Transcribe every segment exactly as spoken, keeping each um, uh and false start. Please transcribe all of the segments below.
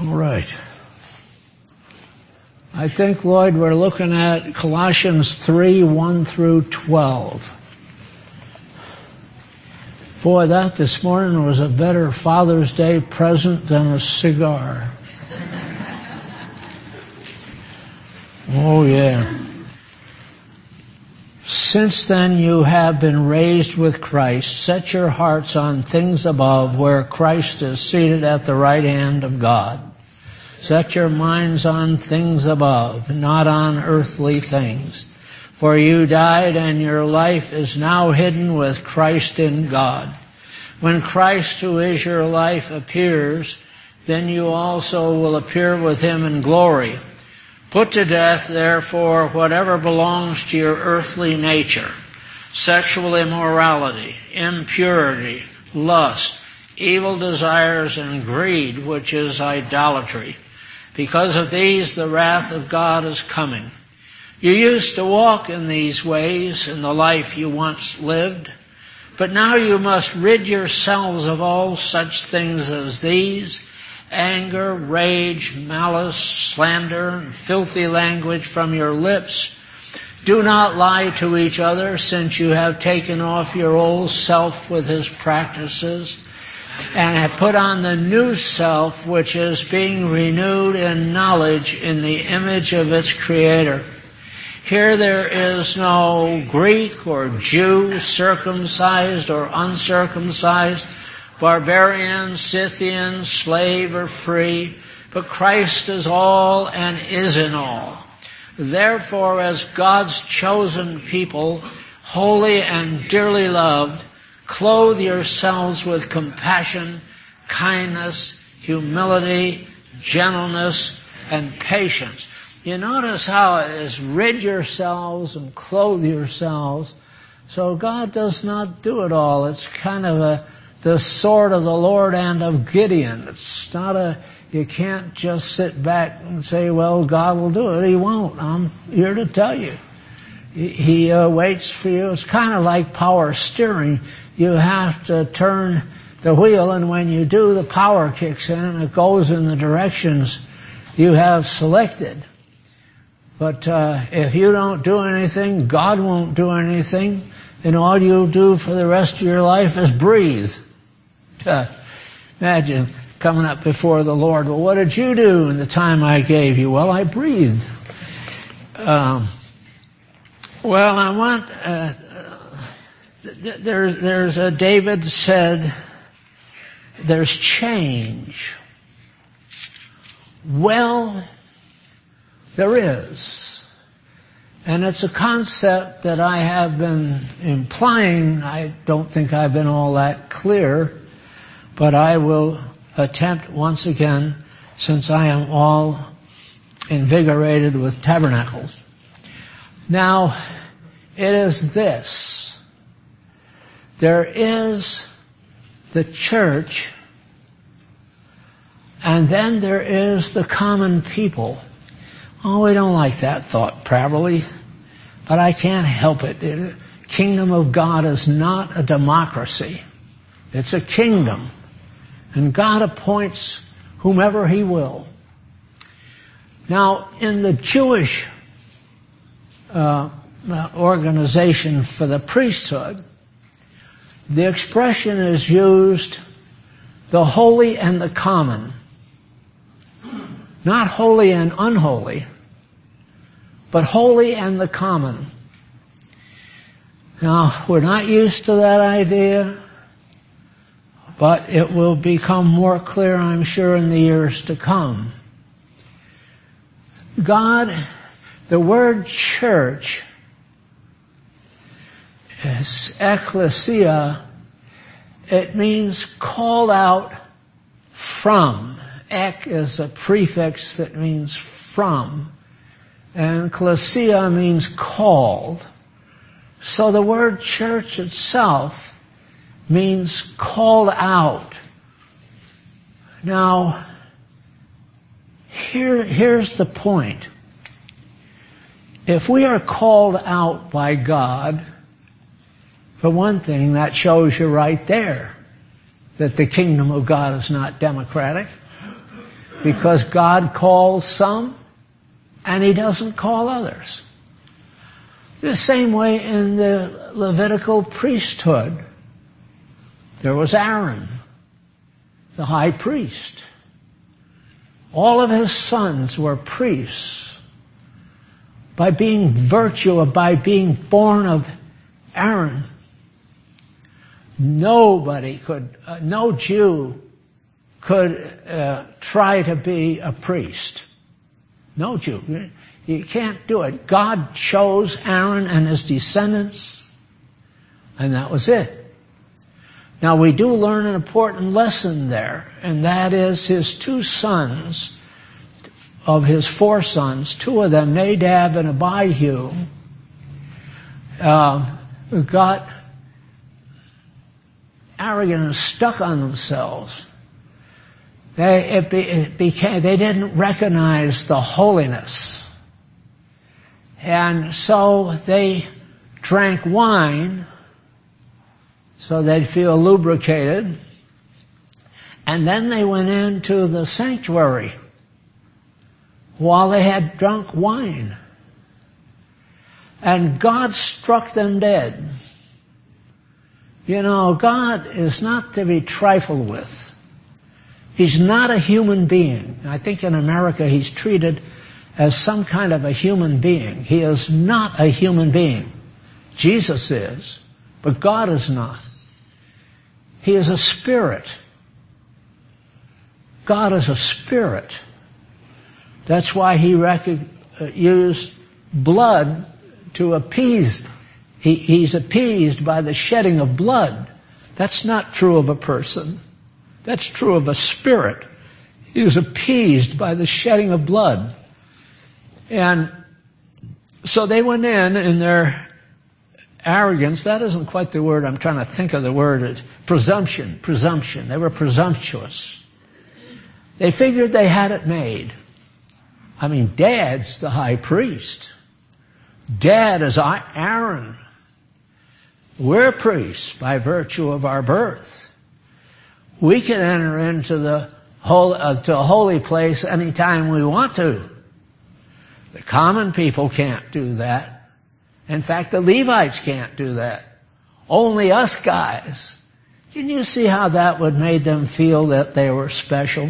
All right. I think, Lloyd, we're looking at Colossians three, one through twelve. Boy, that this morning was a better Father's Day present than a cigar. Oh, yeah. Since then you have been raised with Christ. Set your hearts on things above, where Christ is seated at the right hand of God. Set your minds on things above, not on earthly things. For you died, and your life is now hidden with Christ in God. When Christ, who is your life, appears, then you also will appear with him in glory. Put to death, therefore, whatever belongs to your earthly nature: sexual immorality, impurity, lust, evil desires, and greed, which is idolatry. Because of these, the wrath of God is coming. You used to walk in these ways in the life you once lived, but now you must rid yourselves of all such things as these: anger, rage, malice, slander, and filthy language from your lips. Do not lie to each other, since you have taken off your old self with his practices, and have put on the new self, which is being renewed in knowledge in the image of its Creator. Here there is no Greek or Jew, circumcised or uncircumcised, barbarian, Scythian, slave or free, but Christ is all and is in all. Therefore, as God's chosen people, holy and dearly loved, clothe yourselves with compassion, kindness, humility, gentleness, and patience. You notice how it is rid yourselves and clothe yourselves. So God does not do it all. It's kind of a the sword of the Lord and of Gideon. It's not a, you can't just sit back and say, well, God will do it. He won't. I'm here to tell you. He, he uh, waits for you. It's kind of like power steering. You have to turn the wheel, and when you do, the power kicks in and it goes in the directions you have selected. But uh, if you don't do anything, God won't do anything, and all you'll do for the rest of your life is breathe. Uh, imagine coming up before the Lord. Well, what did you do in the time I gave you? Well, I breathed. Um, well, I want. Uh, th- there's there's a David said, there's change. Well, there is. And it's a concept that I have been implying. I don't think I've been all that clear, but I will attempt once again, since I am all invigorated with tabernacles. Now, it is this. There is the church, and then there is the common people. Oh, we don't like that thought, probably, but I can't help it. The kingdom of God is not a democracy. It's a kingdom, and God appoints whomever he will. Now, in the Jewish uh, organization for the priesthood, the expression is used, the holy and the common. Not holy and unholy, but holy and the common. Now, we're not used to that idea, but it will become more clear, I'm sure, in the years to come. God, the word church is ecclesia. It means called out from. Ek is a prefix that means from, and ecclesia means called. So the word church itself means called out. Now, here, here's the point. If we are called out by God, for one thing, that shows you right there that the kingdom of God is not democratic. because God calls some and He doesn't call others. The same way in the Levitical priesthood. There was Aaron, the high priest. All of his sons were priests by being virtue of, by being born of Aaron. Nobody could, uh, no Jew could uh, try to be a priest. No Jew. You can't do it. God chose Aaron and his descendants, and that was it. Now we do learn an important lesson there, and that is his two sons, of his four sons, two of them, Nadab and Abihu, uh, got arrogant and stuck on themselves. They, it, be, it became, they didn't recognize the holiness. And so they drank wine so they'd feel lubricated. And then they went into the sanctuary while they had drunk wine. And God struck them dead. You know, God is not to be trifled with. He's not a human being. I think in America he's treated as some kind of a human being. He is not a human being. Jesus is, but God is not. He is a spirit. God is a spirit. That's why he rec- used blood to appease. He, he's appeased by the shedding of blood. That's not true of a person. That's true of a spirit. He was appeased by the shedding of blood. And so they went in in their arrogance. That isn't quite the word I'm trying to think of. The word is presumption. Presumption. They were presumptuous. They figured they had it made. I mean, Dad's the high priest. Dad is Aaron. We're priests by virtue of our birth. We can enter into the holy, uh, to a holy place anytime we want to. The common people can't do that. In fact, the Levites can't do that. Only us guys. Can you see how that would make them feel that they were special?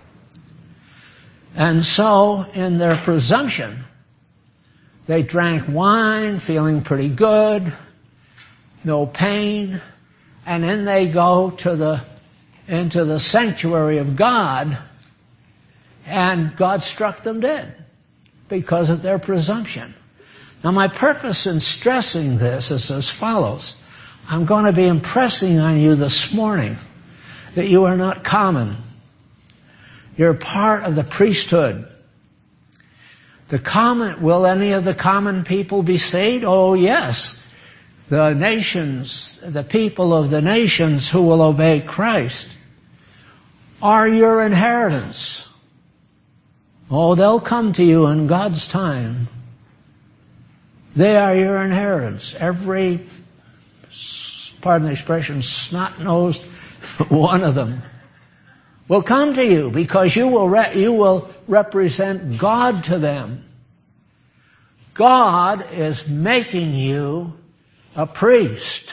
And so, in their presumption, they drank wine, feeling pretty good, no pain, and then they go to the into the sanctuary of God, and God struck them dead because of their presumption. Now, my purpose in stressing this is as follows. I'm going to be impressing on you this morning that you are not common. You're part of the priesthood. The common, will any of the common people be saved? Oh, yes. The nations, the people of the nations who will obey Christ are your inheritance. Oh, they'll come to you in God's time. They are your inheritance. Every, pardon the expression, snot-nosed one of them will come to you because you will re- you will represent God to them. God is making you a priest.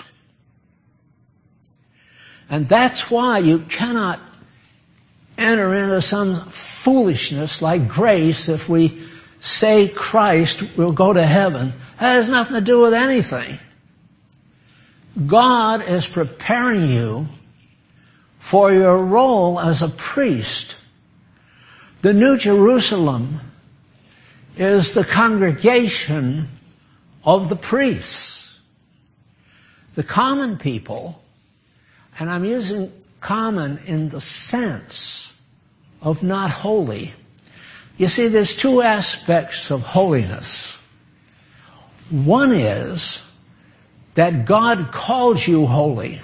And that's why you cannot enter into some foolishness like grace. If we say Christ will go to heaven, that has nothing to do with anything. God is preparing you for your role as a priest. The New Jerusalem is the congregation of the priests. The common people, and I'm using common in the sense of not holy. You see, there's two aspects of holiness. One is that God calls you holy.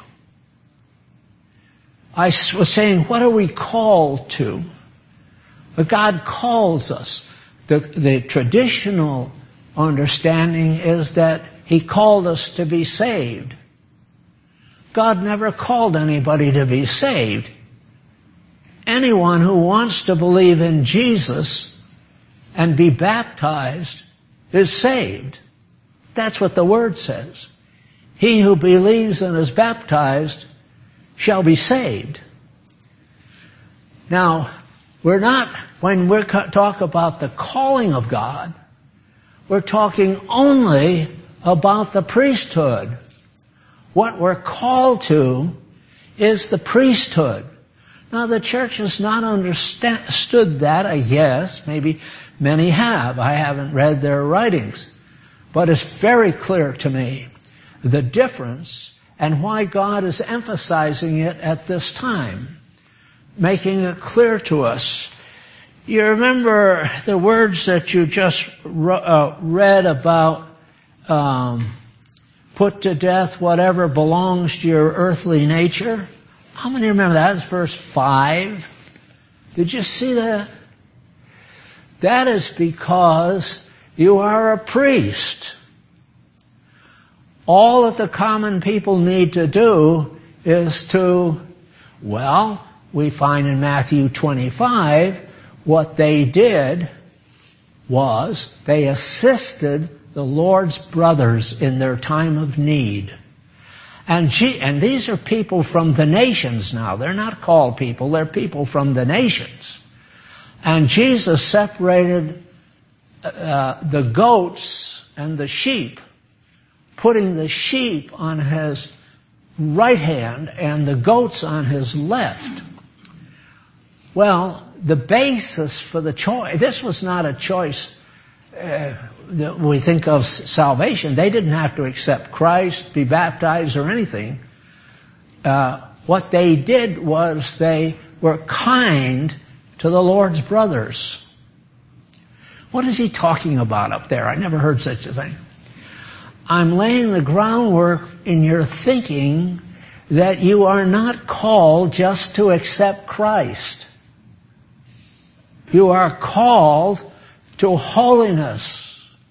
I was saying, what are we called to? But God calls us. The, the traditional understanding is that He called us to be saved. God never called anybody to be saved. anyone who wants to believe in Jesus and be baptized is saved. That's what the Word says. He who believes and is baptized shall be saved. Now, we're not, when we talk about the calling of God, we're talking only about the priesthood. What we're called to is the priesthood. Now, the church has not understood that, I guess. Maybe many have. I haven't read their writings. But it's very clear to me the difference and why God is emphasizing it at this time, making it clear to us. You remember the words that you just uh, read about um, put to death whatever belongs to your earthly nature? How many remember that? That's verse five. Did you see that? That is because you are a priest. All that the common people need to do is to, well, we find in Matthew twenty-five, what they did was they assisted the Lord's brothers in their time of need. And, she, and these are people from the nations now. They're not called people. They're people from the nations. And Jesus separated uh, the goats and the sheep, putting the sheep on his right hand and the goats on his left. Well, the basis for the choice, this was not a choice uh, that we think of salvation. They didn't have to accept Christ, be baptized or anything. Uh, what they did was they were kind to the Lord's brothers. What is he talking about up there? I never heard such a thing. I'm laying the groundwork in your thinking that you are not called just to accept Christ. You are called to holiness.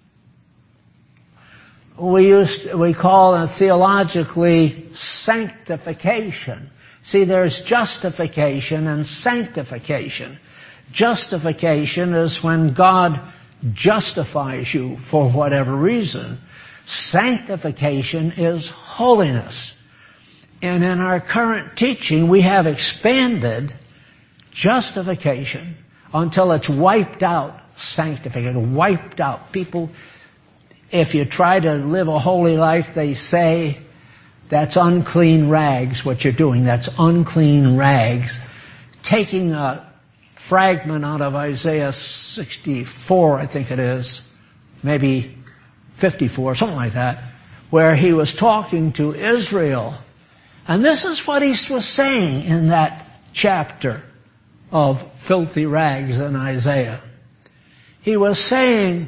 We used, we call it theologically sanctification. See, there's justification and sanctification. Justification is when God justifies you for whatever reason. Sanctification is holiness. And in our current teaching, we have expanded justification until it's wiped out sanctification, wiped out. People, if you try to live a holy life, they say that's unclean rags, what you're doing. That's unclean rags. Taking a fragment out of Isaiah sixty-four, I think it is, maybe fifty-four, something like that, where he was talking to Israel. And this is what he was saying in that chapter of filthy rags in Isaiah. He was saying,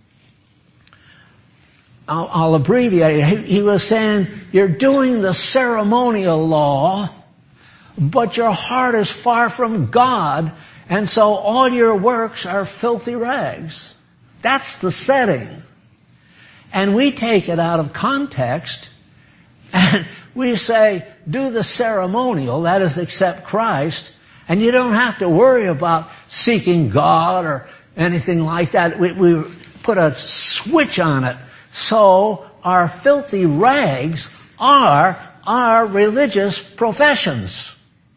I'll, I'll abbreviate it, he, he was saying, you're doing the ceremonial law, but your heart is far from God, and so all your works are filthy rags. That's the setting. And we take it out of context, and we say, do the ceremonial, that is, accept Christ, and you don't have to worry about seeking God or anything like that. We, we put a switch on it. So our filthy rags are our religious professions,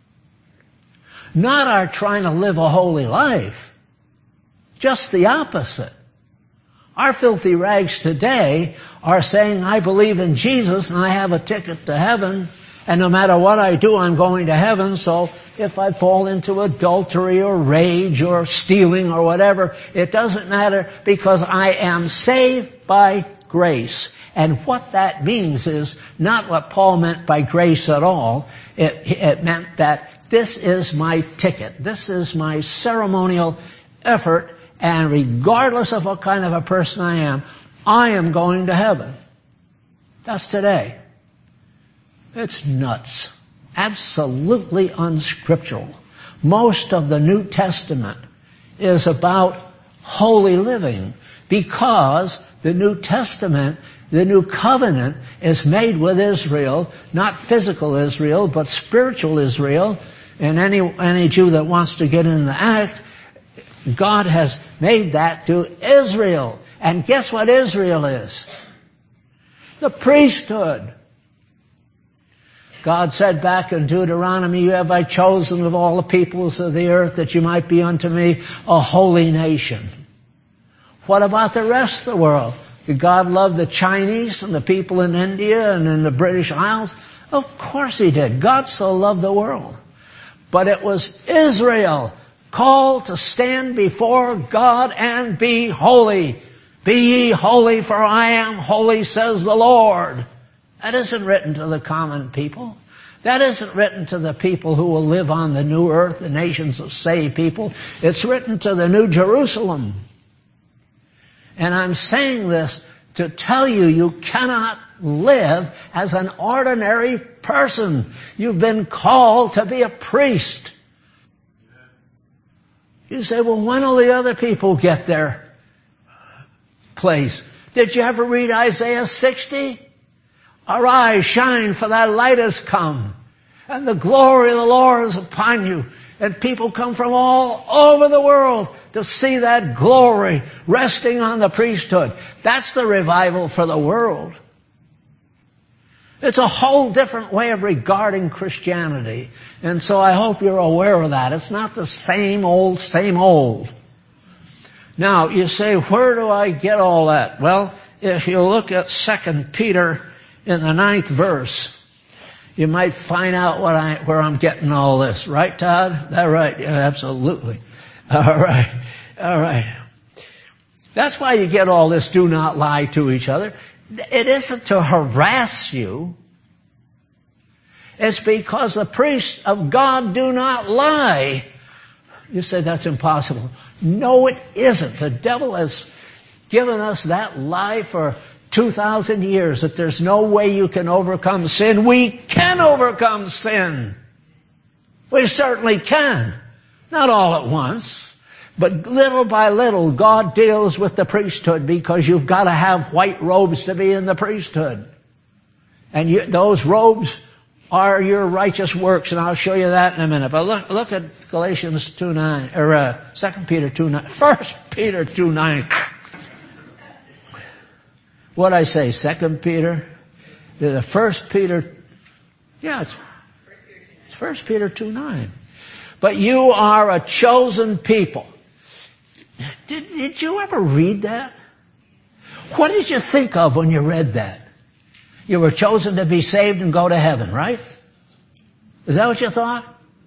not our trying to live a holy life. Just the opposite. Our filthy rags today are saying, I believe in Jesus and I have a ticket to heaven, and no matter what I do, I'm going to heaven, so if I fall into adultery or rage or stealing or whatever, it doesn't matter because I am saved by grace. And what that means is not what Paul meant by grace at all. It, it meant that this is my ticket. This is my ceremonial effort, and regardless of what kind of a person I am, I am going to heaven. That's today. It's nuts. Absolutely unscriptural. Most of the New Testament is about holy living because the New Testament, the New Covenant, is made with Israel, not physical Israel, but spiritual Israel, And any, any Jew that wants to get in the act, God has made that to Israel. And guess what Israel is? The priesthood. God said back in Deuteronomy, you have I chosen of all the peoples of the earth that you might be unto me a holy nation. What about the rest of the world? Did God love the Chinese and the people in India and in the British Isles? Of course He did. God so loved the world. But it was Israel called to stand before God and be holy. Be ye holy, for I am holy, says the Lord. That isn't written to the common people. That isn't written to the people who will live on the new earth, the nations of saved people. It's written to the New Jerusalem. And I'm saying this to tell you, you cannot live as an ordinary person. You've been called to be a priest. You say, well, when will the other people get their place? Did you ever read Isaiah sixty? Arise, shine, for thy light has come, and the glory of the Lord is upon you. And people come from all over the world to see that glory resting on the priesthood. That's the revival for the world. It's a whole different way of regarding Christianity. And so I hope you're aware of that. It's not the same old, same old. Now, you say, where do I get all that? Well, if you look at Second Peter in the ninth verse, you might find out what I, where I'm getting all this. Right, Todd? Is that right? Yeah, absolutely. All right. All right. That's why you get all this do not lie to each other. It isn't to harass you. It's because the priests of God do not lie. You say that's impossible. No, it isn't. The devil has given us that lie for two thousand years, that there's no way you can overcome sin. We can overcome sin. We certainly can. Not all at once. But little by little, God deals with the priesthood, because you've got to have white robes to be in the priesthood. And you, those robes are your righteous works, and I'll show you that in a minute. But look, look at Galatians two nine, or uh, Second Peter two nine, First Peter two nine. What'd I say? Second Peter? The First Peter? Yeah, it's, it's First Peter two nine. But you are a chosen people. Did, did you ever read that? What did you think of when you read that? You were chosen to be saved and go to heaven, right? Is that what you thought?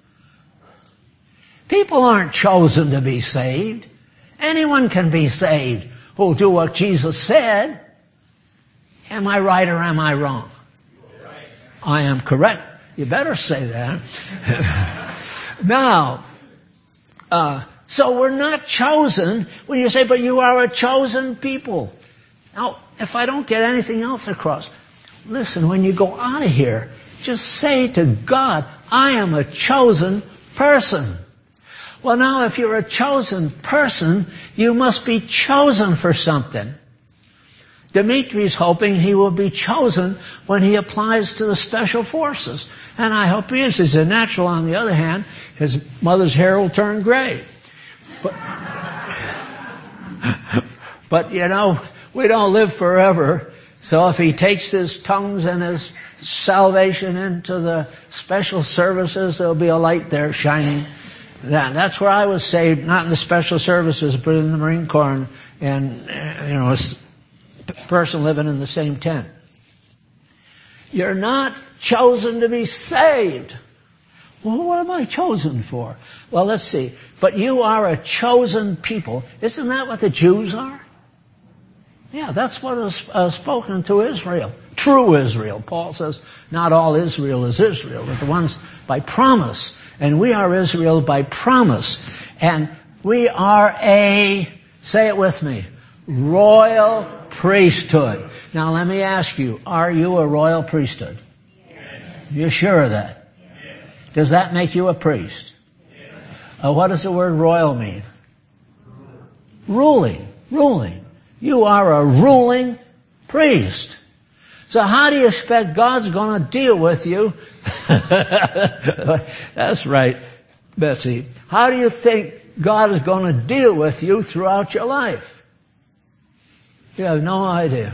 People aren't chosen to be saved. Anyone can be saved who'll do what Jesus said. Am I right or am I wrong? I am correct. You better say that. Now, uh, so we're not chosen when you say, but you are a chosen people. Now, if I don't get anything else across, listen, when you go out of here, just say to God, I am a chosen person. Well, now, if you're a chosen person, you must be chosen for something. Dimitri's hoping he will be chosen when he applies to the special forces. And I hope he is. He's a natural. On the other hand, his mother's hair will turn gray. But, but you know, we don't live forever. So if he takes his tongues and his salvation into the special services, there'll be a light there shining. That's where I was saved, not in the special services, but in the Marine Corps. And, and you know, it's person living in the same tent. You're not chosen to be saved. Well, what am I chosen for? Well, let's see. But you are a chosen people. Isn't that what the Jews are? Yeah, that's what is uh, spoken to Israel. True Israel. Paul says, not all Israel is Israel, but the ones by promise. And we are Israel by promise. And we are a, say it with me, royal priesthood. Now let me ask you, are you a royal priesthood? Yes. You're sure of that? Yes. Does that make you a priest? Yes. Uh, what does the word royal mean? Ruling. Ruling. You are a ruling priest. So how do you expect God's going to deal with you That's right, Betsy. How do you think God is going to deal with you throughout your life? You have no idea.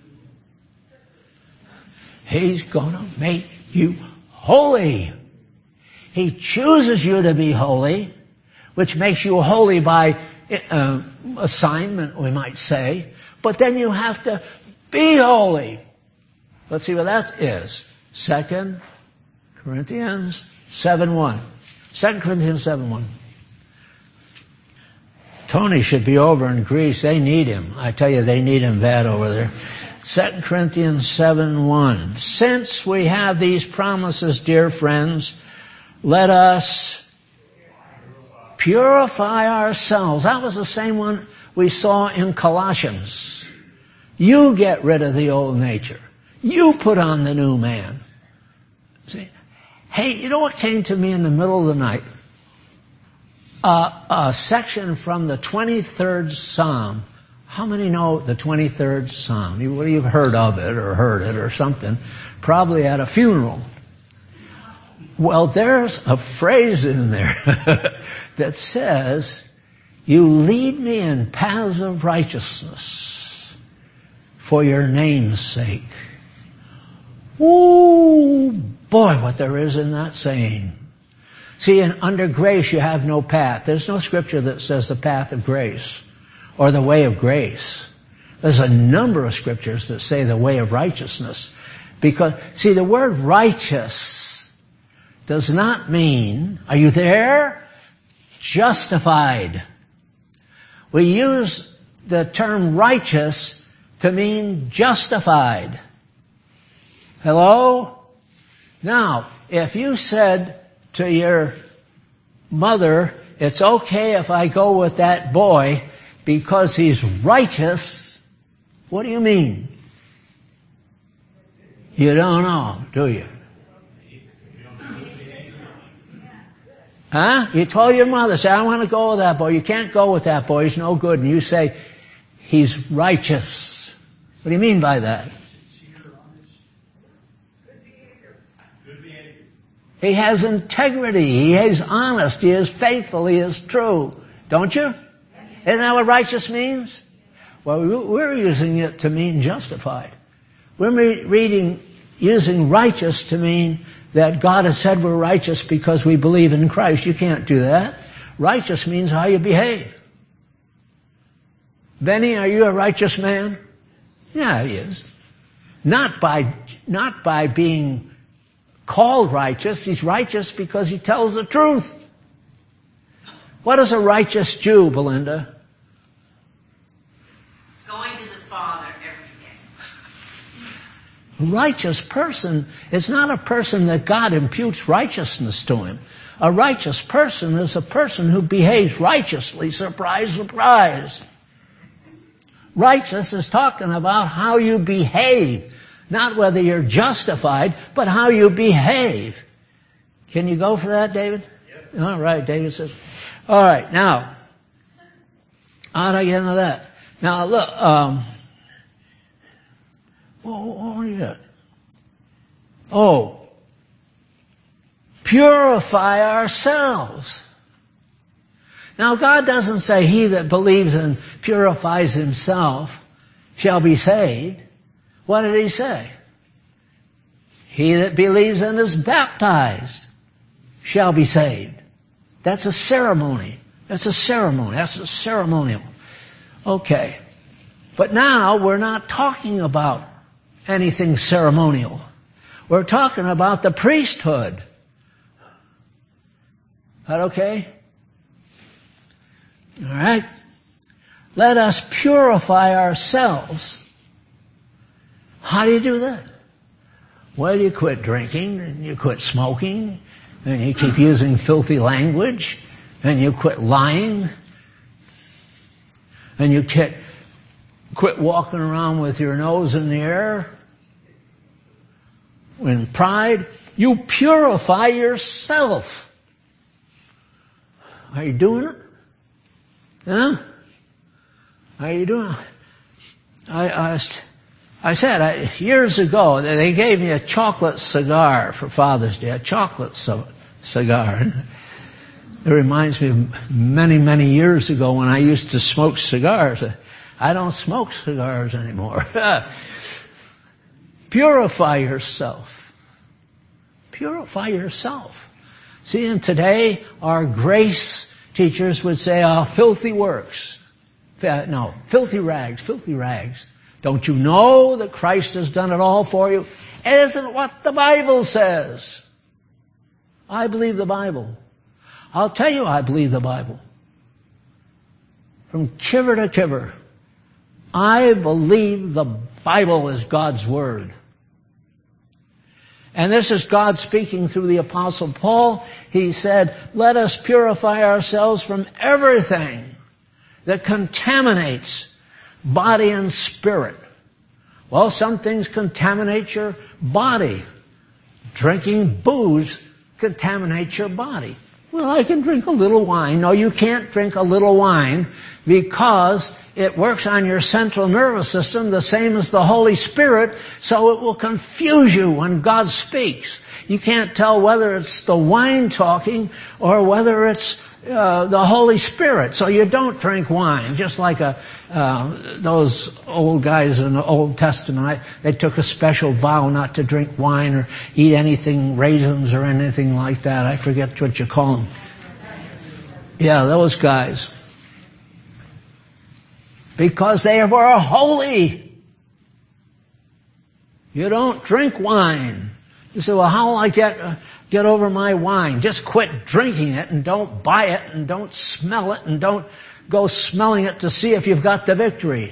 He's going to make you holy. He chooses you to be holy, which makes you holy by uh, assignment, we might say. But then you have to be holy. Let's see what that is. Second Corinthians seven one. Second Corinthians seven one. Tony should be over in Greece. They need him. I tell you, they need him bad over there. Second Corinthians seven one. Since we have these promises, dear friends, let us purify ourselves. That was the same one we saw in Colossians. You get rid of the old nature. You put on the new man. See? Hey, you know what came to me in the middle of the night? Uh, a section from the twenty-third Psalm. How many know the twenty-third Psalm? You, well, you've heard of it or heard it or something. Probably at a funeral. Well, there's a phrase in there that says, you lead me in paths of righteousness for your name's sake. Ooh, boy, what there is in that saying. See, in, under grace you have no path. There's no scripture that says the path of grace or the way of grace. There's a number of scriptures that say the way of righteousness. Because, see, the word righteous does not mean, are you there? Justified. We use the term righteous to mean justified. Hello? Now, if you said to your mother, it's okay if I go with that boy because he's righteous, what do you mean? You don't know, do you? Huh? You told your mother, say, I want to go with that boy. You can't go with that boy. He's no good. And you say, he's righteous. What do you mean by that? He has integrity. He is honest. He is faithful. He is true. Don't you? Isn't that what righteous means? Well, we're using it to mean justified. We're reading, using righteous to mean that God has said we're righteous because we believe in Christ. You can't do that. Righteous means how you behave. Benny, are you a righteous man? Yeah, he is. Not by, not by being called righteous. He's righteous because he tells the truth. What is a righteous Jew, Belinda? Going to the Father every day. A righteous person is not a person that God imputes righteousness to him. A righteous person is a person who behaves righteously. Surprise, surprise. Righteous is talking about how you behave. Not whether you're justified, but how you behave. Can you go for that, David? Yep. All right, David says. All right, now, how do I get into that? Now, look, um, what, what do you got? Oh, purify ourselves. Now, God doesn't say he that believes and purifies himself shall be saved. What did he say? He that believes and is baptized shall be saved. That's a ceremony. That's a ceremony. That's a ceremonial. Okay. But now we're not talking about anything ceremonial. We're talking about the priesthood. Is that okay? All right. Let us purify ourselves. How do you do that? Well, you quit drinking, and you quit smoking, and you keep using filthy language, and you quit lying, and you quit, quit walking around with your nose in the air. In pride, you purify yourself. Are you doing it? Huh? How are you doing it? I asked... I said, I, years ago, they gave me a chocolate cigar for Father's Day, a chocolate so, cigar. It reminds me of many, many years ago when I used to smoke cigars. I don't smoke cigars anymore. Purify yourself. Purify yourself. See, and today our grace teachers would say, oh, filthy works. No, filthy rags, filthy rags. Don't you know that Christ has done it all for you? It isn't what the Bible says. I believe the Bible. I'll tell you I believe the Bible. From kiver to kiver. I believe the Bible is God's Word. And this is God speaking through the Apostle Paul. He said, let us purify ourselves from everything that contaminates body and spirit. Well, some things contaminate your body. Drinking booze contaminates your body. Well, I can drink a little wine. No, you can't drink a little wine because it works on your central nervous system the same as the Holy Spirit, so it will confuse you when God speaks. You can't tell whether it's the wine talking or whether it's uh, the Holy Spirit. So you don't drink wine, just like a, uh, those old guys in the Old Testament. I, they took a special vow not to drink wine or eat anything, raisins or anything like that. I forget what you call them. Yeah, those guys. Because they were holy. You don't drink wine. You say, well, how will I get, uh, get over my wine? Just quit drinking it and don't buy it and don't smell it and don't go smelling it to see if you've got the victory.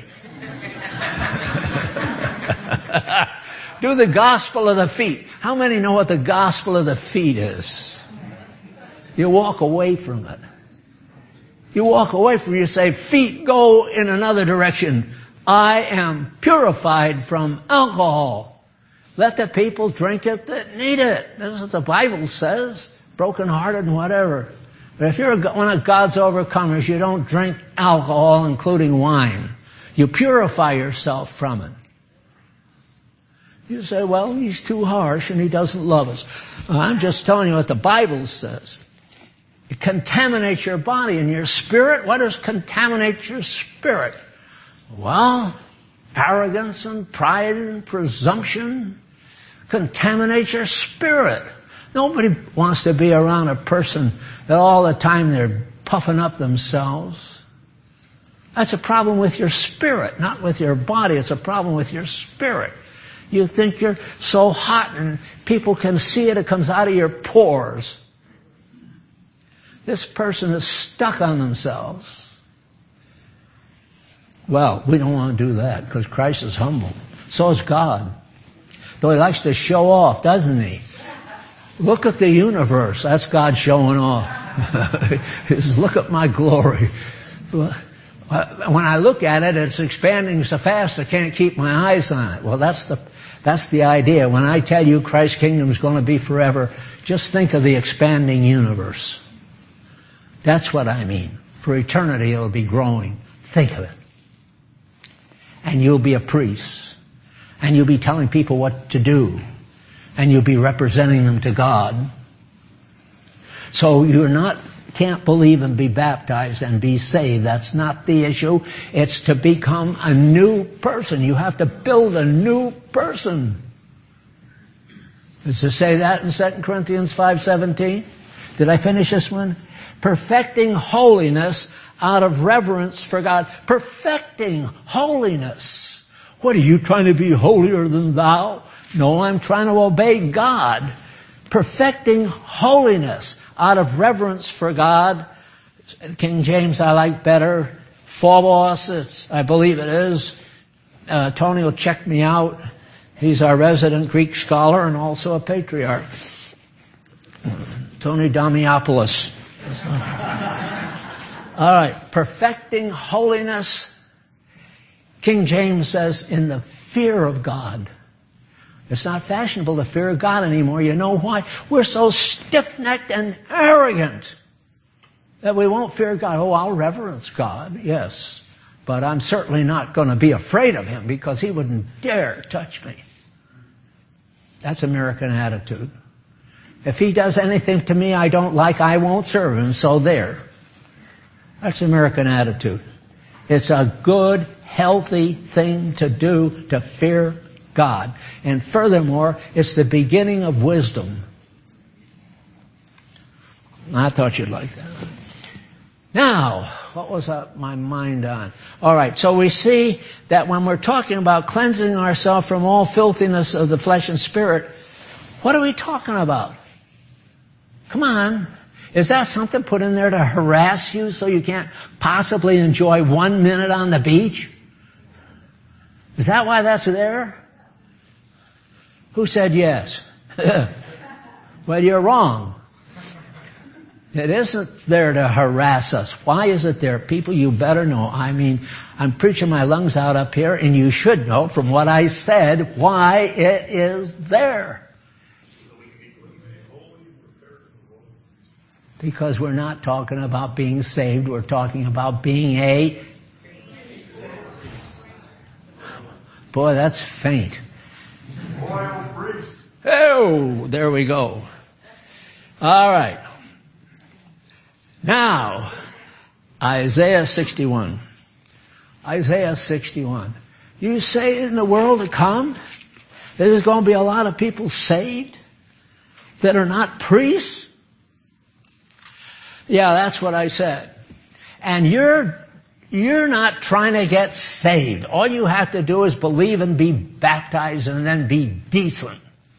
Do the gospel of the feet. How many know what the gospel of the feet is? You walk away from it. You walk away from it, you say, feet go in another direction. I am purified from alcohol. Let the people drink it that need it. That's what the Bible says. Broken-hearted and whatever. But if you're one of God's overcomers, you don't drink alcohol, including wine. You purify yourself from it. You say, well, he's too harsh and he doesn't love us. Well, I'm just telling you what the Bible says. It contaminates your body and your spirit. What does contaminate your spirit? Well, arrogance and pride and presumption contaminate your spirit. Nobody wants to be around a person that all the time they're puffing up themselves. That's a problem with your spirit, not with your body. It's a problem with your spirit. You think you're so hot and people can see it. It comes out of your pores. This person is stuck on themselves. Well, we don't want to do that because Christ is humble. So is God. Though he likes to show off, doesn't he? Look at the universe. That's God showing off. He says, look at my glory. When I look at it, it's expanding so fast I can't keep my eyes on it. Well, that's the, that's the idea. When I tell you Christ's kingdom is going to be forever, just think of the expanding universe. That's what I mean. For eternity, it'll be growing. Think of it. And you'll be a priest. And you'll be telling people what to do. And you'll be representing them to God. So you're not, can't believe and be baptized and be saved. That's not the issue. It's to become a new person. You have to build a new person. Does it say that in Second Corinthians five seventeen? Did I finish this one? Perfecting holiness out of reverence for God. Perfecting holiness. What, are you trying to be holier than thou? No, I'm trying to obey God. Perfecting holiness out of reverence for God. King James I like better. Phobos, it's, I believe it is. Uh, Tony will check me out. He's our resident Greek scholar and also a patriarch. Tony Damiopoulos. All right, perfecting holiness. King James says, in the fear of God. It's not fashionable to fear God anymore. You know why? We're so stiff-necked and arrogant that we won't fear God. Oh, I'll reverence God. Yes. But I'm certainly not going to be afraid of him because he wouldn't dare touch me. That's American attitude. If he does anything to me I don't like, I won't serve him, so there. That's American attitude. It's a good, healthy thing to do to fear God. And furthermore, it's the beginning of wisdom. I thought you'd like that. Now, what was my mind on? All right, so we see that when we're talking about cleansing ourselves from all filthiness of the flesh and spirit, what are we talking about? Come on. Is that something put in there to harass you so you can't possibly enjoy one minute on the beach? Is that why that's there? Who said yes? Well, you're wrong. It isn't there to harass us. Why is it there? People, you better know. I mean, I'm preaching my lungs out up here, and you should know from what I said why it is there. Because we're not talking about being saved. We're talking about being a... Boy, that's faint. Royal priest. Oh, there we go. All right. Now, Isaiah sixty-one. Isaiah sixty-one. You say in the world to come, there's going to be a lot of people saved that are not priests? Yeah, that's what I said. And you're, you're not trying to get saved. All you have to do is believe and be baptized and then be decent.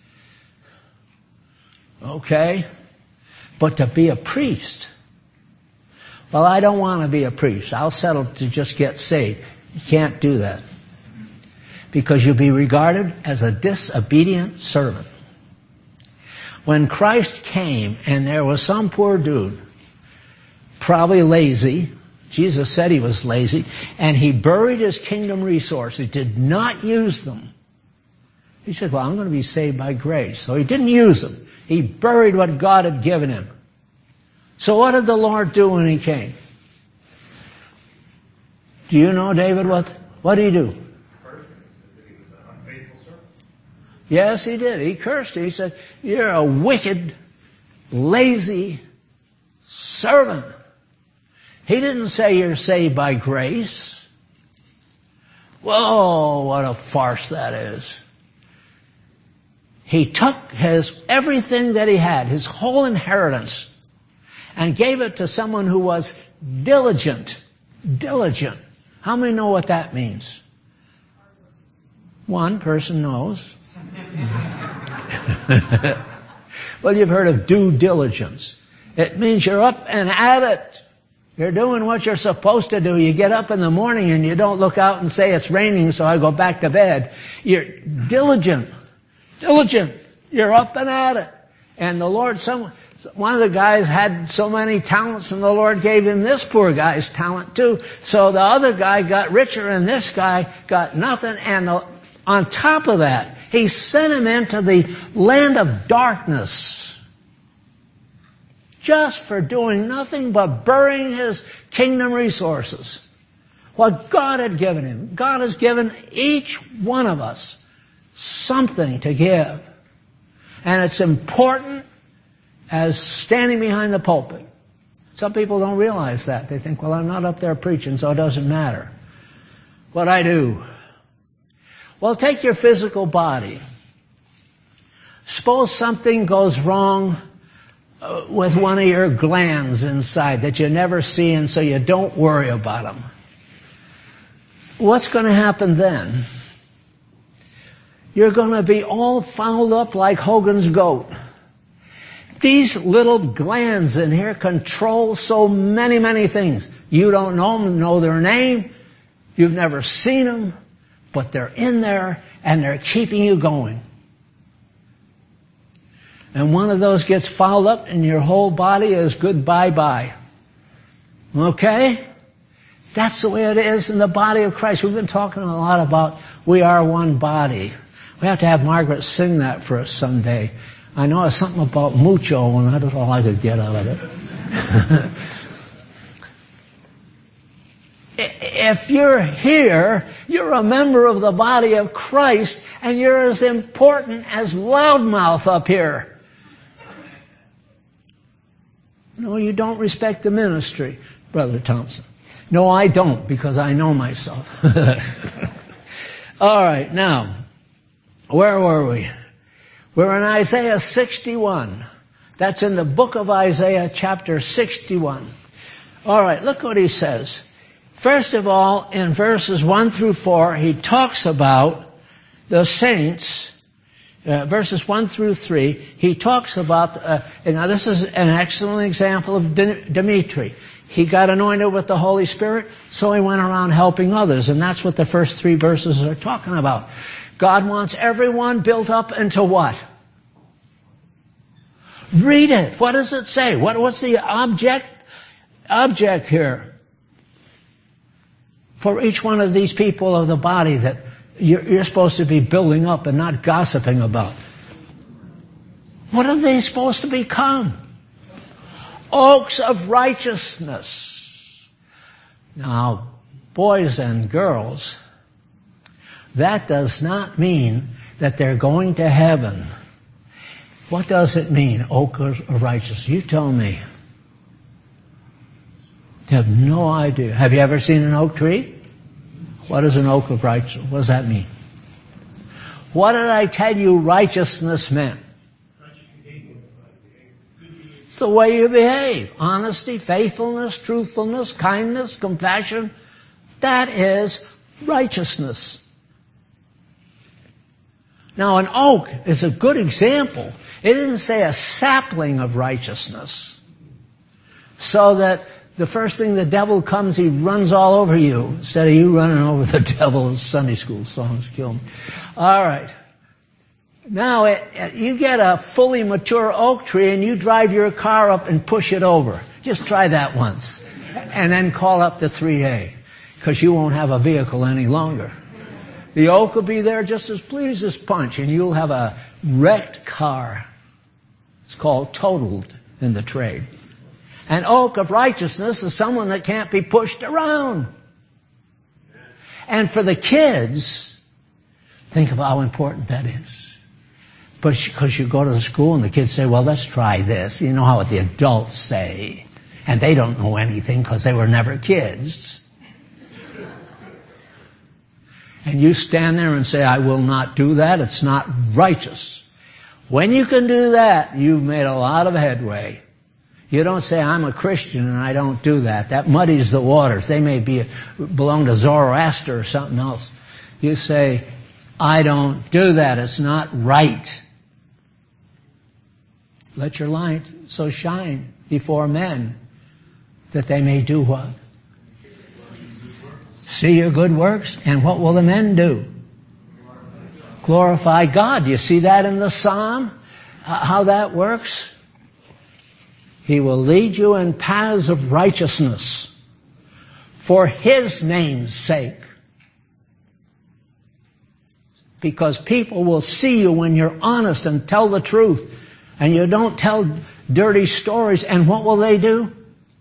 Okay? But to be a priest... Well, I don't want to be a priest. I'll settle to just get saved. You can't do that. Because you'll be regarded as a disobedient servant. When Christ came and there was some poor dude, probably lazy, Jesus said he was lazy, and he buried his kingdom resources, did not use them. He said, well, I'm going to be saved by grace. So he didn't use them. He buried what God had given him. So what did the Lord do when he came? Do you know, David, what, what did he do? Cursed him. He was an unfaithful servant. Yes, he did. He cursed him. He said, you're a wicked, lazy servant. He didn't say you're saved by grace. Whoa, what a farce that is. He took his everything that he had, his whole inheritance, and gave it to someone who was diligent. Diligent. How many know what that means? One person knows. Well, you've heard of due diligence. It means you're up and at it. You're doing what you're supposed to do. You get up in the morning and you don't look out and say it's raining, so I go back to bed. You're diligent. Diligent. You're up and at it. And the Lord, some, one of the guys had so many talents, and the Lord gave him this poor guy's talent too. So the other guy got richer and this guy got nothing. And the, on top of that, he sent him into the land of darkness. Just for doing nothing but burying his kingdom resources. What God had given him. God has given each one of us something to give. And it's important as standing behind the pulpit. Some people don't realize that. They think, well, I'm not up there preaching, so it doesn't matter what I do. Well, take your physical body. Suppose something goes wrong with one of your glands inside that you never see, and so you don't worry about them. What's going to happen then? You're going to be all fouled up like Hogan's goat. These little glands in here control so many, many things. You don't know them, know their name. You've never seen them, but they're in there and they're keeping you going. And one of those gets fouled up and your whole body is goodbye-bye. Okay? That's the way it is in the body of Christ. We've been talking a lot about we are one body. We have to have Margaret sing that for us someday. I know it's something about mucho, and that's all I could get out of it. if you're here, you're a member of the body of Christ, and you're as important as loudmouth up here. No, you don't respect the ministry, Brother Thompson. No, I don't, because I know myself. All right, now, where were we? We're in Isaiah sixty-one. That's in the book of Isaiah, chapter sixty-one. All right, look what he says. First of all, in verses one through four, he talks about the saints. Uh, verses one through three, he talks about, uh, and now this is an excellent example of Dimitri. He got anointed with the Holy Spirit, so he went around helping others, and that's what the first three verses are talking about. God wants everyone built up into what? Read it. What does it say? What, what's the object? Object here. For each one of these people of the body that you're, you're supposed to be building up and not gossiping about. What are they supposed to become? Oaks of righteousness. Now, boys and girls, that does not mean that they're going to heaven. What does it mean, oak of righteousness? You tell me. You have no idea. Have you ever seen an oak tree? What is an oak of righteousness? What does that mean? What did I tell you righteousness meant? It's the way you behave. Honesty, faithfulness, truthfulness, kindness, compassion. That is righteousness. Now, an oak is a good example. It didn't say a sapling of righteousness. So that the first thing the devil comes, he runs all over you. Instead of you running over the devil, Sunday school songs kill me. All right. Now, it, it, you get a fully mature oak tree and you drive your car up and push it over. Just try that once. And then call up the three A, because you won't have a vehicle any longer. The oak will be there just as pleased as punch, and you'll have a wrecked car. It's called totaled in the trade. An oak of righteousness is someone that can't be pushed around. And for the kids, think of how important that is. But because you go to the school and the kids say, well, let's try this. You know how what the adults say. And they don't know anything because they were never kids. And you stand there and say, I will not do that. It's not righteous. When you can do that, you've made a lot of headway. You don't say, I'm a Christian and I don't do that. That muddies the waters. They may be belong to Zoroaster or something else. You say, I don't do that. It's not right. Let your light so shine before men that they may do what? See your good works. And what will the men do? Glorify God. Do you see that in the psalm? How that works? He will lead you in paths of righteousness for His name's sake. Because people will see you when you're honest and tell the truth. And you don't tell dirty stories. And what will they do?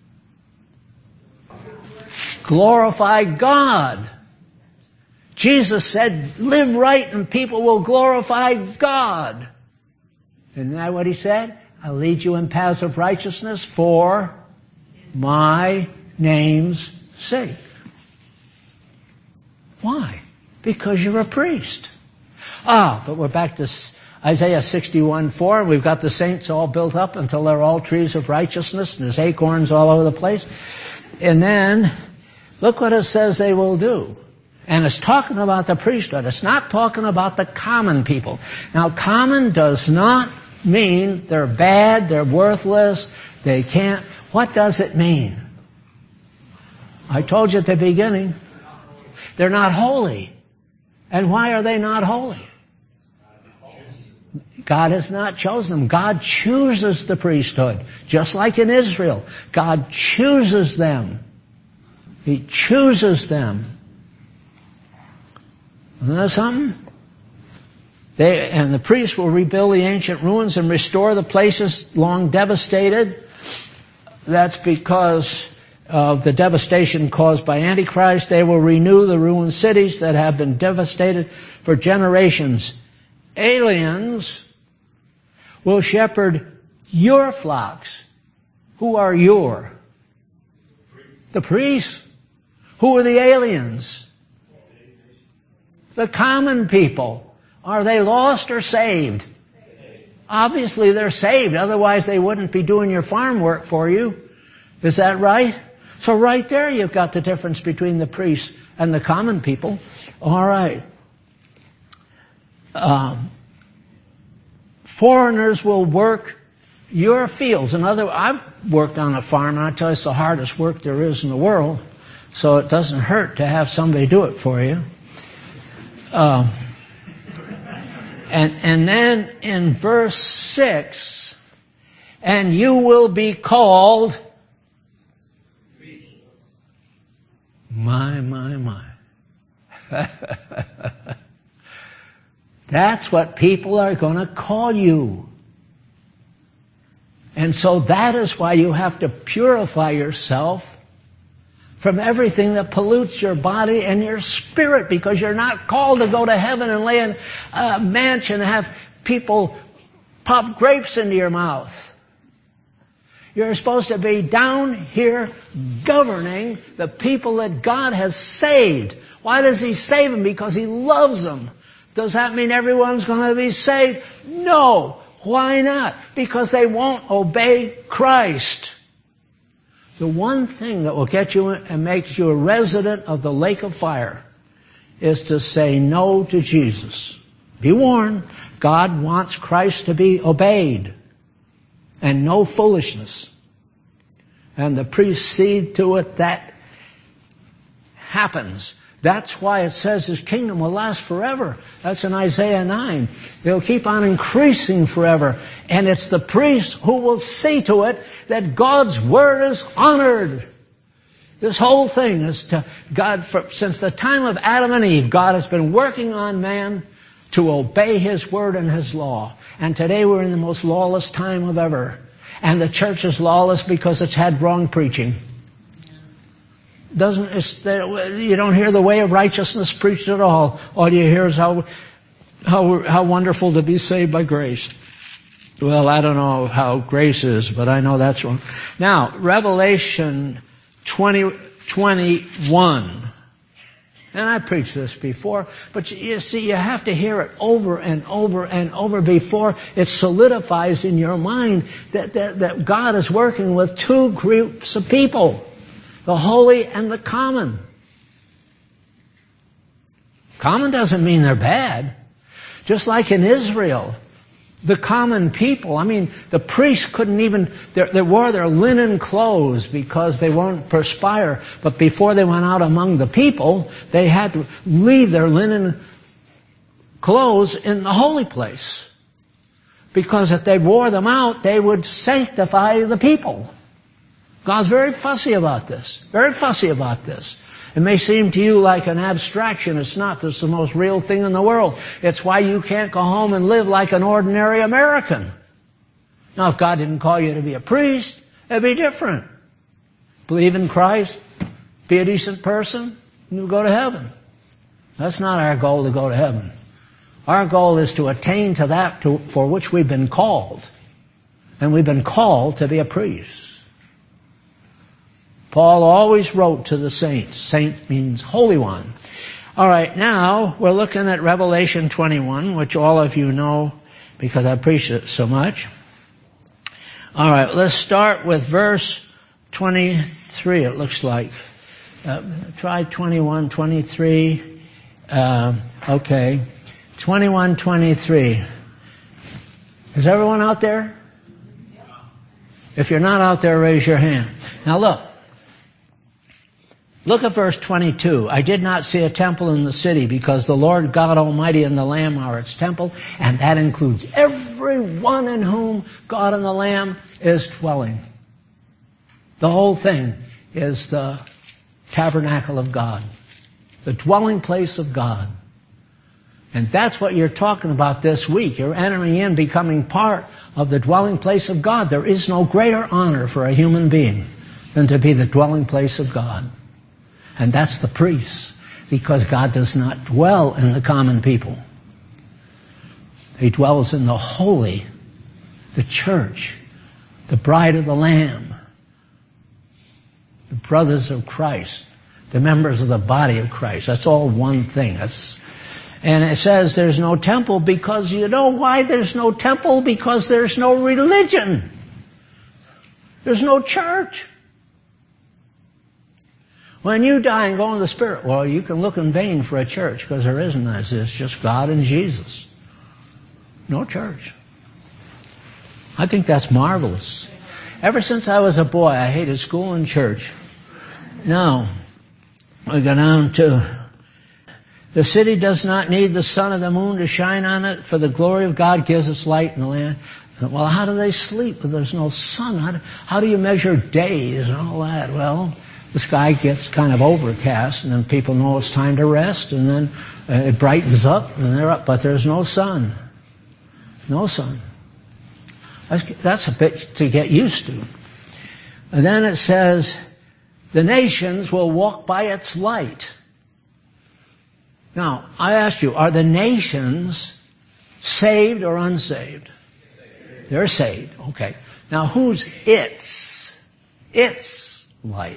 Glorify God. Jesus said, live right and people will glorify God. Isn't that what He said? I'll lead you in paths of righteousness for my name's sake. Why? Because you're a priest. Ah, but we're back to Isaiah sixty-one four, and we've got the saints all built up until they're all trees of righteousness, and there's acorns all over the place. And then, look what it says they will do. And it's talking about the priesthood. It's not talking about the common people. Now, common does not mean they're bad, they're worthless, they can't. What does it mean? I told you at the beginning, they're not holy. And why are they not holy? God has not chosen them. God chooses the priesthood. Just like in Israel, God chooses them. He chooses them. Isn't that something? They, and the priests will rebuild the ancient ruins and restore the places long devastated. That's because of the devastation caused by Antichrist. They will renew the ruined cities that have been devastated for generations. Aliens will shepherd your flocks. Who are your? The priests. Who are the aliens? The common people. Are they lost or saved? Obviously they're saved. Otherwise they wouldn't be doing your farm work for you. Is that right? So right there you've got the difference between the priests and the common people. All right. Um, foreigners will work your fields. In other, I've worked on a farm, and I tell you it's the hardest work there is in the world. So it doesn't hurt to have somebody do it for you. Um, and and then in verse six, and you will be called. My, my, my. That's what people are going to call you. And so that is why you have to purify yourself from everything that pollutes your body and your spirit, because you're not called to go to heaven and lay in a mansion and have people pop grapes into your mouth. You're supposed to be down here governing the people that God has saved. Why does He save them? Because He loves them. Does that mean everyone's going to be saved? No. Why not? Because they won't obey Christ. The one thing that will get you and makes you a resident of the lake of fire is to say no to Jesus. Be warned, God wants Christ to be obeyed. And no foolishness. And the priests see to it that happens. That's why it says His kingdom will last forever. That's in Isaiah nine. It'll keep on increasing forever. And it's the priests who will see to it that God's word is honored. This whole thing is to God, for, since the time of Adam and Eve, God has been working on man to obey His word and His law. And today we're in the most lawless time of ever. And the church is lawless because it's had wrong preaching. Doesn't it's, you don't hear the way of righteousness preached at all. All you hear is how how how wonderful to be saved by grace. Well, I don't know how grace is, but I know that's wrong. Now, Revelation twenty twenty-one. And I preached this before, but you see, you have to hear it over and over and over before it solidifies in your mind that, that, that God is working with two groups of people, the holy and the common. Common doesn't mean they're bad. Just like in Israel, the common people, I mean, the priests couldn't even, they wore their linen clothes because they won't perspire. But before they went out among the people, they had to leave their linen clothes in the holy place. Because if they wore them out, they would sanctify the people. God's very fussy about this. Very fussy about this. It may seem to you like an abstraction. It's not. This is the most real thing in the world. It's why you can't go home and live like an ordinary American. Now, if God didn't call you to be a priest, it'd be different. Believe in Christ, be a decent person, and you'll go to heaven. That's not our goal, to go to heaven. Our goal is to attain to that to, for which we've been called. And we've been called to be a priest. Paul always wrote to the saints. Saint means holy one. All right, now we're looking at Revelation twenty-one, which all of you know because I preached it so much. All right, let's start with verse twenty-three, it looks like. Uh, try twenty-one, twenty-three. Uh, okay. twenty-one, twenty-three. Is everyone out there? If you're not out there, raise your hand. Now look. Look at verse twenty-two. I did not see a temple in the city because the Lord God Almighty and the Lamb are its temple, and that includes everyone in whom God and the Lamb is dwelling. The whole thing is the tabernacle of God, the dwelling place of God. And that's what you're talking about this week. You're entering in, becoming part of the dwelling place of God. There is no greater honor for a human being than to be the dwelling place of God. And that's the priest, because God does not dwell in the common people. He dwells in the holy, the church, the bride of the Lamb, the brothers of Christ, the members of the body of Christ. That's all one thing. That's, and it says there's no temple because you know why there's no temple? Because there's no religion. There's no church. When you die and go into the Spirit, well, you can look in vain for a church because there isn't. It's just God and Jesus. No church. I think that's marvelous. Ever since I was a boy, I hated school and church. Now, we go down to, the city does not need the sun or the moon to shine on it, for the glory of God gives its light in the land. Well, how do they sleep if there's no sun? How do, how do you measure days and all that? Well, the sky gets kind of overcast, and then people know it's time to rest, and then uh, it brightens up, and they're up, but there's no sun. No sun. That's, that's a bit to get used to. And then it says, the nations will walk by its light. Now, I ask you, are the nations saved or unsaved? They're saved. Okay. Now, who's its? Its light.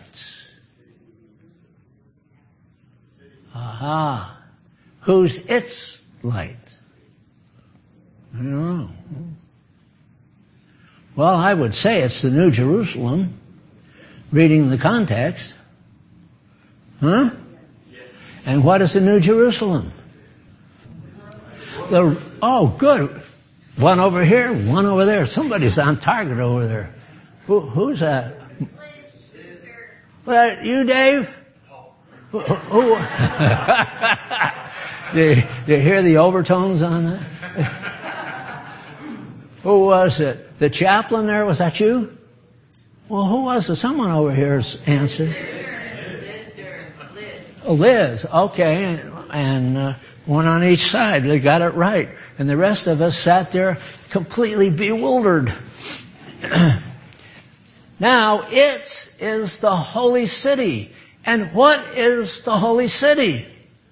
Aha. Who's its light? I don't know. Well, I would say it's the New Jerusalem, reading the context. Huh? Yes. And what is the New Jerusalem? The, oh, good. One over here, one over there. Somebody's on target over there. Who, who's that? What, you, Dave? Who? who? do, you, do you hear the overtones on that? Who was it? The chaplain there? Was that you? Well, who was it? Someone over here's answered. Liz. Liz. Okay. And uh, one on each side. They got it right. And the rest of us sat there completely bewildered. Now, it is the holy city. And what is the holy city?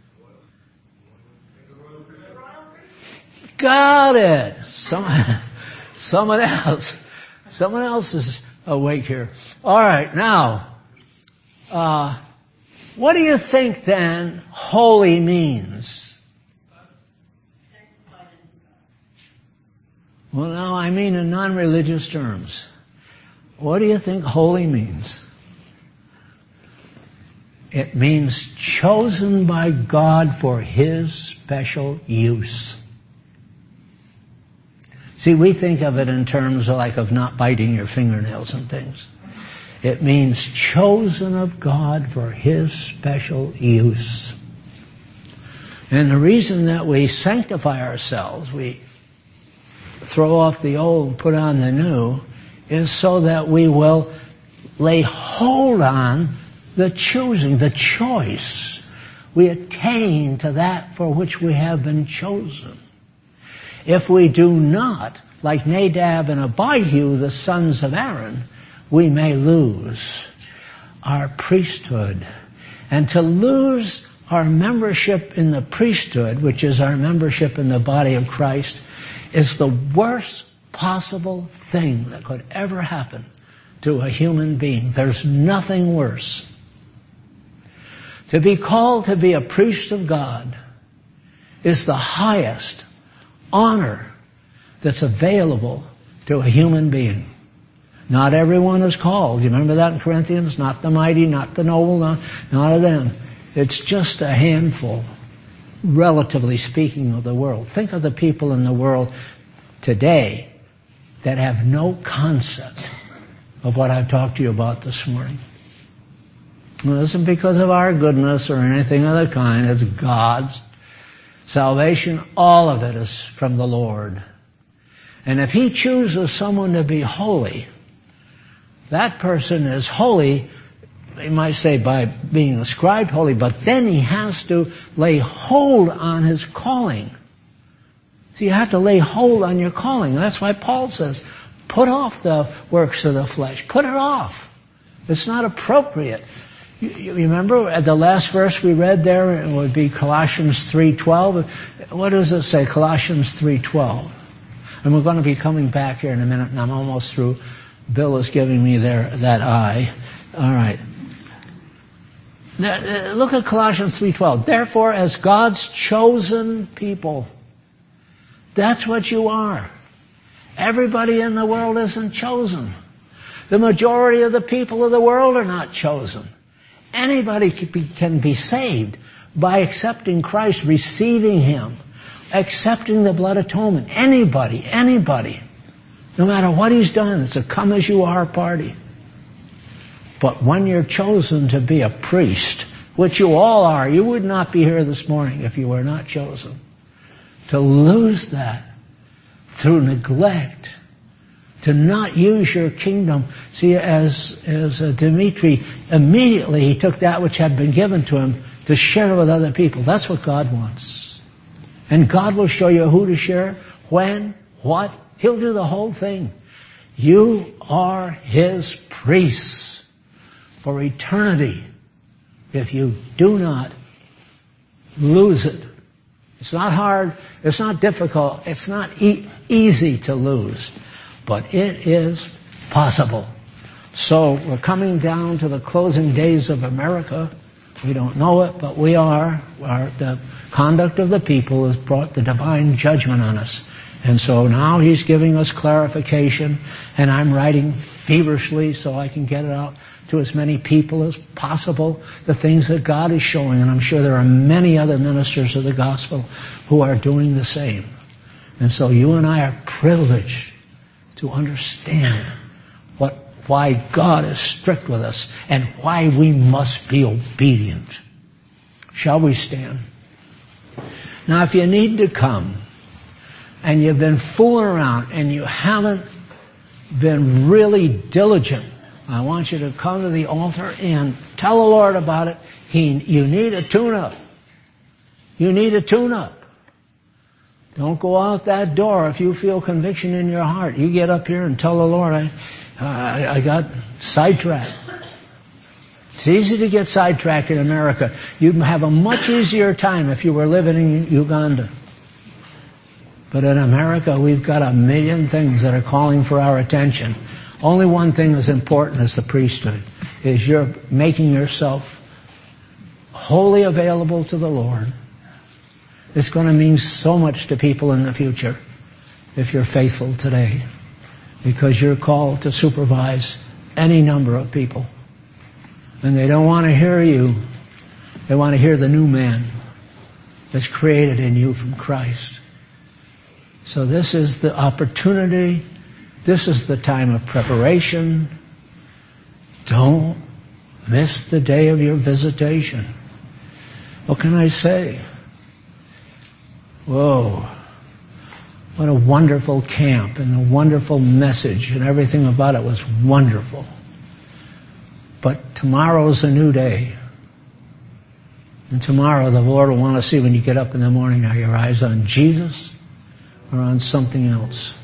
Got it. Some, someone else. Someone else is awake here. All right, now, uh, what do you think then holy means? Well, now I mean in non-religious terms. What do you think holy means? It means chosen by God for His special use. See, we think of it in terms of like of not biting your fingernails and things. It means chosen of God for His special use. And the reason that we sanctify ourselves, we throw off the old and put on the new, is so that we will lay hold on the choosing, the choice. We attain to that for which we have been chosen. If we do not, like Nadab and Abihu, the sons of Aaron, we may lose our priesthood. And to lose our membership in the priesthood, which is our membership in the body of Christ, is the worst possible thing that could ever happen to a human being. There's nothing worse. To be called to be a priest of God is the highest honor that's available to a human being. Not everyone is called. You remember that in Corinthians? Not the mighty, not the noble, not, not of them. It's just a handful, relatively speaking, of the world. Think of the people in the world today that have no concept of what I've talked to you about this morning. It isn't because of our goodness or anything of the kind. It's God's salvation. All of it is from the Lord. And if He chooses someone to be holy, that person is holy, you might say by being ascribed holy, but then he has to lay hold on his calling. So you have to lay hold on your calling. And that's why Paul says, put off the works of the flesh. Put it off. It's not appropriate. You, you remember at the last verse we read there, it would be Colossians three twelve. What does it say? Colossians three twelve. And we're going to be coming back here in a minute, and I'm almost through. Bill is giving me there that eye. All right. Now, look at Colossians three twelve. Therefore, as God's chosen people, that's what you are. Everybody in the world isn't chosen. The majority of the people of the world are not chosen. Anybody can be, can be saved by accepting Christ, receiving Him, accepting the blood atonement. Anybody, anybody. No matter what He's done, it's a come as you are party. But when you're chosen to be a priest, which you all are, you would not be here this morning if you were not chosen. To lose that through neglect, to not use your kingdom. See, as, as uh, Dimitri, immediately he took that which had been given to him to share with other people. That's what God wants. And God will show you who to share, when, what. He'll do the whole thing. You are His priests for eternity if you do not lose it. It's not hard. It's not difficult. It's not e- easy to lose. But it is possible. So we're coming down to the closing days of America. We don't know it, but we are. Our, the conduct of the people has brought the divine judgment on us. And so now He's giving us clarification, and I'm writing feverishly so I can get it out to as many people as possible, the things that God is showing. And I'm sure there are many other ministers of the gospel who are doing the same. And so you and I are privileged to understand what, why God is strict with us and why we must be obedient. Shall we stand? Now, if you need to come, and you've been fooling around, and you haven't been really diligent, I want you to come to the altar and tell the Lord about it. He, you need a tune-up. You need a tune-up. Don't go out that door if you feel conviction in your heart. You get up here and tell the Lord, I, I, I got sidetracked. It's easy to get sidetracked in America. You'd have a much easier time if you were living in Uganda. But in America, we've got a million things that are calling for our attention. Only one thing is important as the priesthood, is you're making yourself wholly available to the Lord. It's going to mean so much to people in the future if you're faithful today, because you're called to supervise any number of people. And they don't want to hear you. They want to hear the new man that's created in you from Christ. So this is the opportunity. This is the time of preparation. Don't miss the day of your visitation. What can I say? Whoa. What a wonderful camp, and a wonderful message, and everything about it was wonderful. But tomorrow's a new day. And tomorrow the Lord will want to see when you get up in the morning, are your eyes on Jesus or on something else?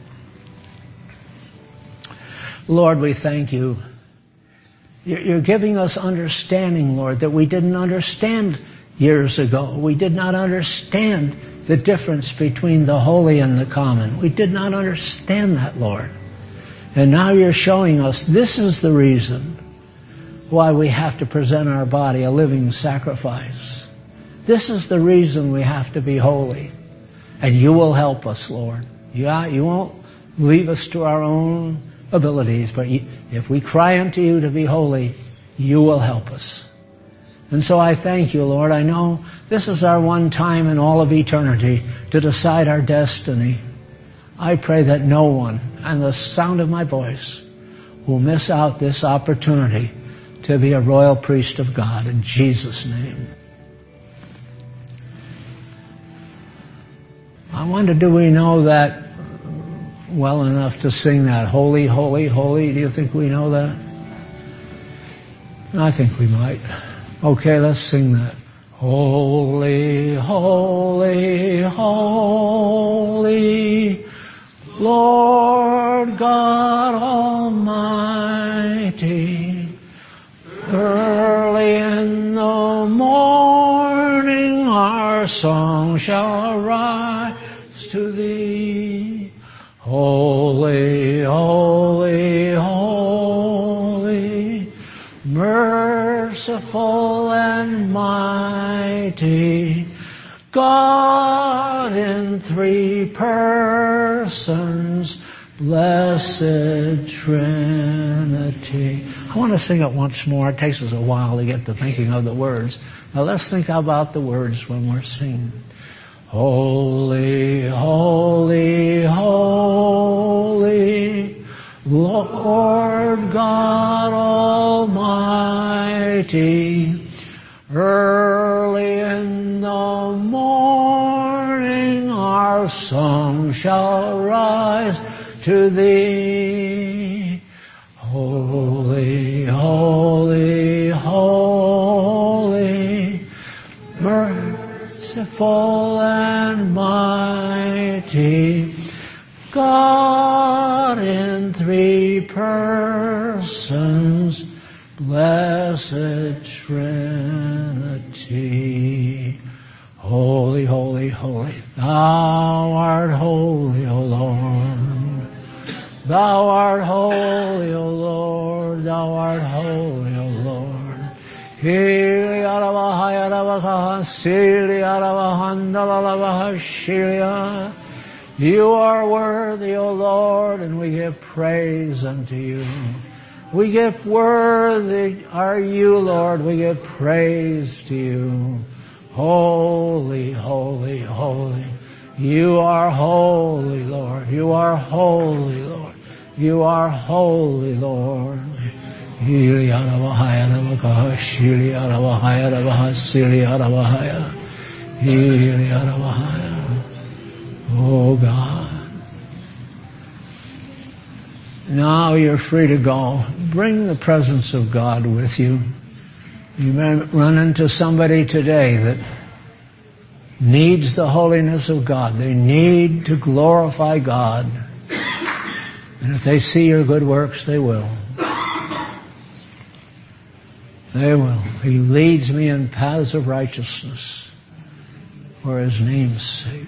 Lord, we thank you. You're giving us understanding, Lord, that we didn't understand years ago. We did not understand the difference between the holy and the common. We did not understand that, Lord. And now you're showing us this is the reason why we have to present our body a living sacrifice. This is the reason we have to be holy. And you will help us, Lord. Yeah, you won't leave us to our own abilities, but if we cry unto you to be holy, you will help us. And so I thank you, Lord. I know this is our one time in all of eternity to decide our destiny. I pray that no one, and the sound of my voice, will miss out this opportunity to be a royal priest of God, in Jesus' name. I wonder, do we know that well enough to sing that? Holy, holy, holy. Do you think we know that? I think we might. Okay, let's sing that. Holy, holy, holy, Lord God Almighty, Early in the morning our song shall rise to Thee. Holy, holy, holy, merciful and mighty, God in three persons, blessed Trinity. I want to sing it once more. It takes us a while to get to thinking of the words. Now let's think about the words when we're singing. Holy, holy, holy, Lord God Almighty, early in the morning our song shall rise to Thee. Holy, holy, holy, merciful and mighty, God in three persons, blessed Trinity. Holy, holy, holy, Thou art holy, O Lord. Thou art holy, O Lord. Thou art holy, O Lord. You are worthy, O Lord, and we give praise unto you. We give worthy are you, Lord. We give praise to you. Holy, holy, holy. You are holy, Lord. You are holy, Lord. You are holy, Lord. Oh God. Now you're free to go. Bring the presence of God with you. You may run into somebody today that needs the holiness of God. They need to glorify God. And if they see your good works, they will. They will. He leads me in paths of righteousness for His name's sake.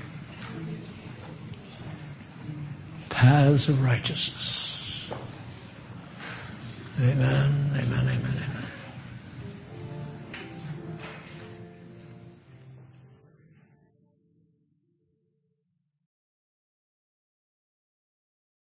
Paths of righteousness. Amen, amen, amen, amen.